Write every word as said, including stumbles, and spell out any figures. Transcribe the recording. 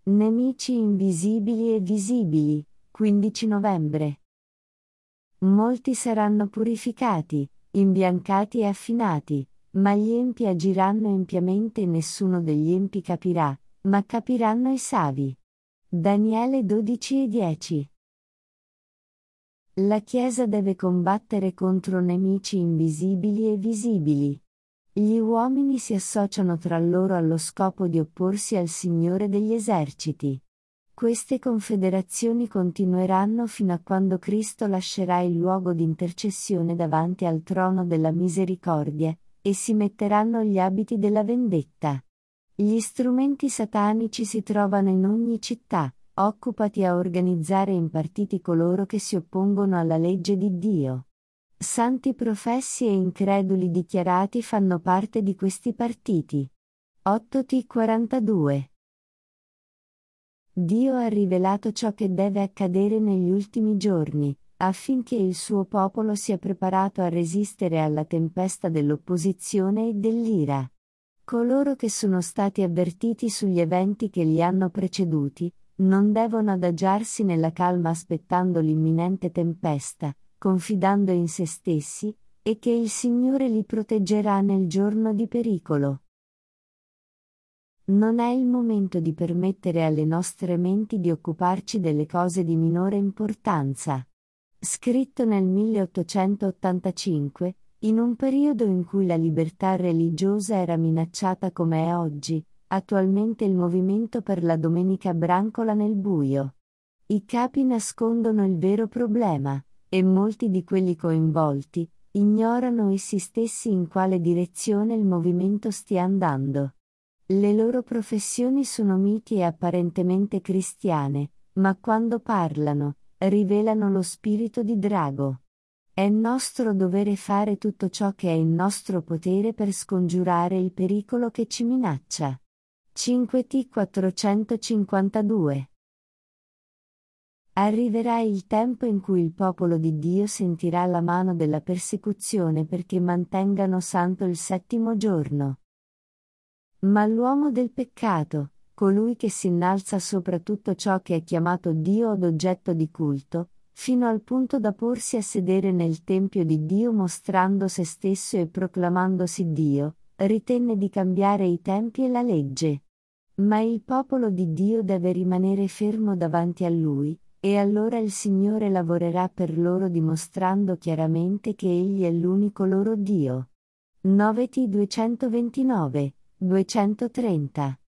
Nemici invisibili e visibili, quindici novembre. Molti saranno purificati, imbiancati e affinati, ma gli empi agiranno empiamente e nessuno degli empi capirà, ma capiranno i savi. Daniele dodici e dieci. La Chiesa deve combattere contro nemici invisibili e visibili. Gli uomini si associano tra loro allo scopo di opporsi al Signore degli eserciti. Queste confederazioni continueranno fino a quando Cristo lascerà il luogo di intercessione davanti al trono della misericordia, e si metteranno gli abiti della vendetta. Gli strumenti satanici si trovano in ogni città, occupati a organizzare in partiti coloro che si oppongono alla legge di Dio. Santi professi e increduli dichiarati fanno parte di questi partiti. otto T quarantadue. Dio ha rivelato ciò che deve accadere negli ultimi giorni, affinché il suo popolo sia preparato a resistere alla tempesta dell'opposizione e dell'ira. Coloro che sono stati avvertiti sugli eventi che li hanno preceduti, non devono adagiarsi nella calma aspettando l'imminente tempesta, confidando in se stessi, e che il Signore li proteggerà nel giorno di pericolo. Non è il momento di permettere alle nostre menti di occuparci delle cose di minore importanza. Scritto nel milleottocentottantacinque, in un periodo in cui la libertà religiosa era minacciata come è oggi, attualmente il movimento per la domenica brancola nel buio. I capi nascondono il vero problema, e molti di quelli coinvolti ignorano essi stessi in quale direzione il movimento stia andando. Le loro professioni sono miti e apparentemente cristiane, ma quando parlano, rivelano lo spirito di drago. È nostro dovere fare tutto ciò che è in nostro potere per scongiurare il pericolo che ci minaccia. cinque T quattrocentocinquantadue. Arriverà il tempo in cui il popolo di Dio sentirà la mano della persecuzione perché mantengano santo il settimo giorno. Ma l'uomo del peccato, colui che si innalza sopra tutto ciò che è chiamato Dio od oggetto di culto, fino al punto da porsi a sedere nel tempio di Dio mostrando se stesso e proclamandosi Dio, ritenne di cambiare i tempi e la legge. Ma il popolo di Dio deve rimanere fermo davanti a Lui, e allora il Signore lavorerà per loro dimostrando chiaramente che Egli è l'unico loro Dio. nove T duecentoventinove, duecentotrenta.